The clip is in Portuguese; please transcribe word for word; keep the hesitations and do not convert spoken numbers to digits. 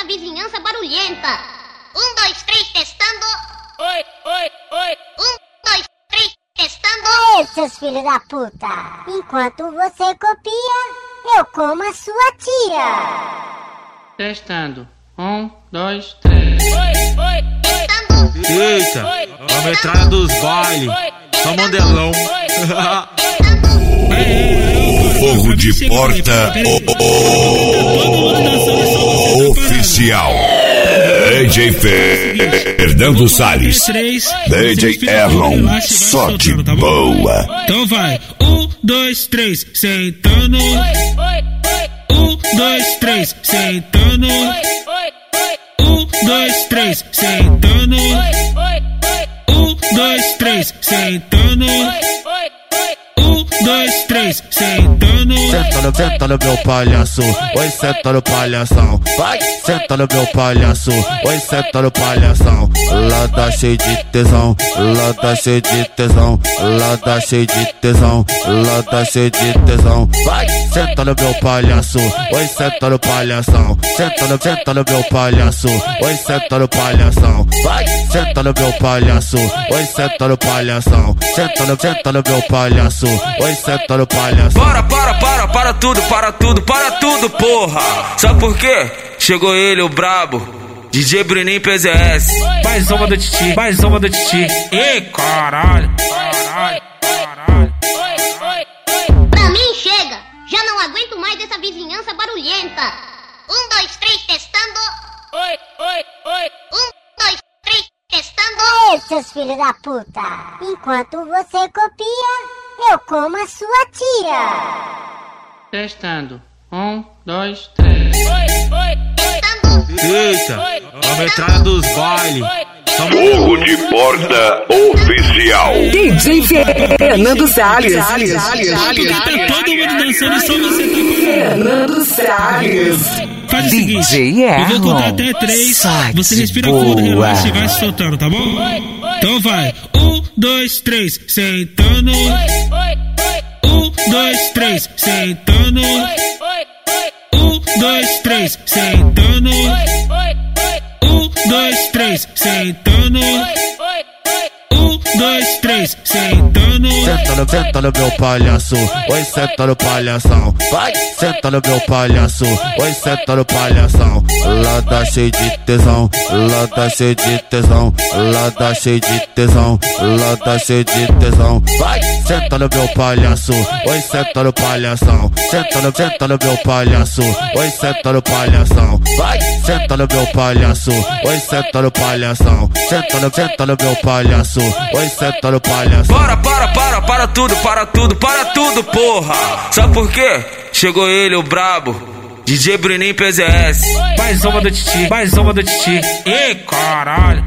vizinhança barulhenta. Um, dois, três, testando. Oi, oi, oi. Um, dois, três, testando. Ei, seus filhos da puta! Enquanto você copia, eu como a sua tia! Testando. Um, dois, três. Oi, oi, Testando. Eita, a metralha dos bailes. Só modelão. Fogo de porta oficial. D J Fernando Salles, D J Erlon, só de boa. Então vai, um, dois, três, sentando. Um, dois, três, sentando. Um, dois, três, sentando. Um, dois, três, sentando. Um, dois, três, sentando. Senta no, senta no meu palhaço, oi, senta no palhação. Vai, senta no meu palhaço, oi, senta no palhação. Lá tá cheio de tesão, lá tá cheio de tesão, lá tá cheio de tesão, lá tá cheio de tesão. Vai, senta no meu palhaço, oi, senta no palhação. Senta no, senta no meu palhaço, oi, senta no palhação. Vai, senta no meu palhaço, oi, senta no palhação. Senta no, senta no meu palhaço, oi, senta no palhação. Para, para, para, para tudo, para tudo, para tudo, porra. Sabe por quê? Chegou ele, o brabo, D J Bruninho P Z S. Mais uma do Titi, mais uma do Titi. Ih, caralho, caralho, caralho. Pra mim chega. Já não aguento mais dessa vizinhança barulhenta. Um, dois, três, testando. oi, oi, oi. Um, dois, três, testando. Ei, seus filhos da puta! Enquanto você copia, eu como a sua tia! Testando. Um, dois, três. Oi, oi, Testando. Eita, a metralha dos bailes. Fogo de porta oficial. D J Fernando Salles. Porque tá todo mundo dançando e só você tá Fernando Salles. Faz o seguinte, D J eu vou contar Erlon, até três. só Você de respira boa. fundo, relaxa e vai se soltando, tá bom? Então vai. Um, dois, três, sentando. Um, dois, três, sentando. Um, dois, três, sentando. Um, dois, três, sentando. Um, dois, três, sentando. Senta no, senta no meu palhaço, oi, senta no palhação. Vai, senta no meu palhaço, oi, senta no palhação. Lá tá cheio de tesão, lá tá cheio de tesão, lá tá cheio de tesão, lá tá cheio de tesão. Vai, senta no meu palhaço, oi, senta no palhação. Senta no, senta no meu palhaço, oi, senta no palhação. Vai, senta no meu palhaço, oi, senta no palhação. Senta no, senta no meu palhaço, oi, senta no palhação. Para, para, para, para tudo, para tudo, para tudo, porra. Sabe por quê? Chegou ele, o brabo, D J Bruninho P Z S. Mais uma do Titi, mais uma do Titi. Ih, caralho.